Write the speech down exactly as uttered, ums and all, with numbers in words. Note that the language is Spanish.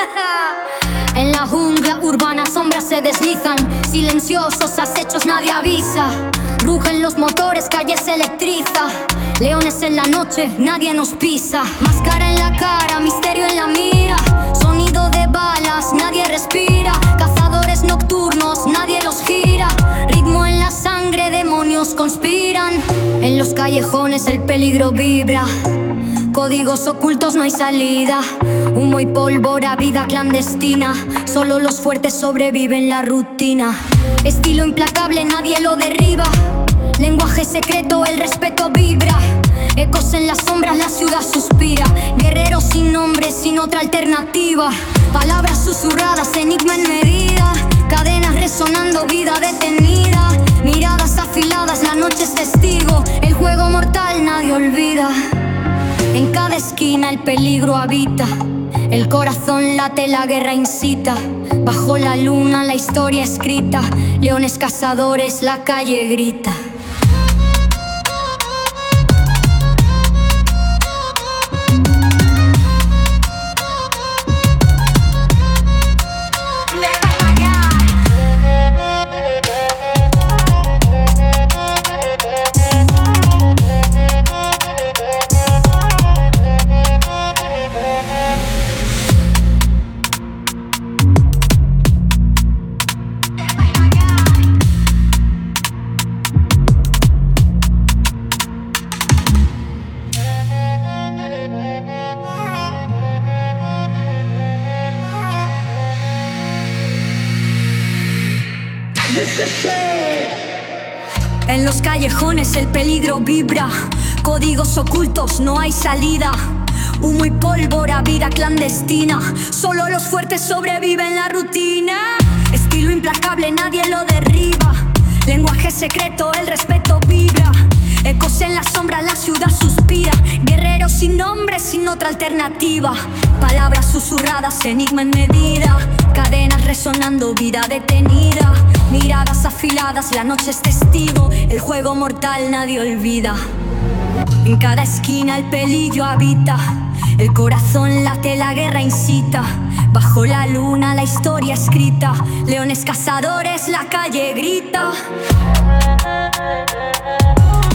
En la jungla urbana sombras se deslizan, silenciosos acechos nadie avisa. Rugen los motores, calles se electriza. Leones en la noche, nadie nos pisa. Máscara en la cara, misterio en la mira. Sonido de balas, nadie respira. Cazadores nocturnos, nadie los gira. Ritmo en la sangre, demonios conspiran. En los callejones el peligro vibra. Códigos ocultos, no hay salida. Humo y pólvora, vida clandestina. Solo los fuertes sobreviven la rutina. Estilo implacable, nadie lo derriba. Lenguaje secreto, el respeto vibra. Ecos en las sombras, la ciudad suspira. Guerreros sin nombre, sin otra alternativa. Palabras susurradas, enigma en medida. Cadenas resonando, vida detenida. Miradas afiladas, la noche es testigo. El juego mortal nadie olvida. En cada esquina el peligro habita. El corazón late, la guerra incita. Bajo la luna la historia escrita. Leones cazadores, la calle grita. En los callejones el peligro vibra. Códigos ocultos, no hay salida. Humo y pólvora, vida clandestina. Solo los fuertes sobreviven la rutina. Estilo implacable, nadie lo derriba. Lenguaje secreto, el respeto vibra. Ecos en la sombra, la ciudad suspira. Guerreros sin nombre, sin otra alternativa. Palabras susurradas, enigma en medida. Cadenas resonando, vida detenida. Miradas afiladas, la noche es testigo. El juego mortal nadie olvida. En cada esquina el peligro habita. El corazón late, la guerra incita. Bajo la luna la historia escrita. Leones cazadores, la calle grita.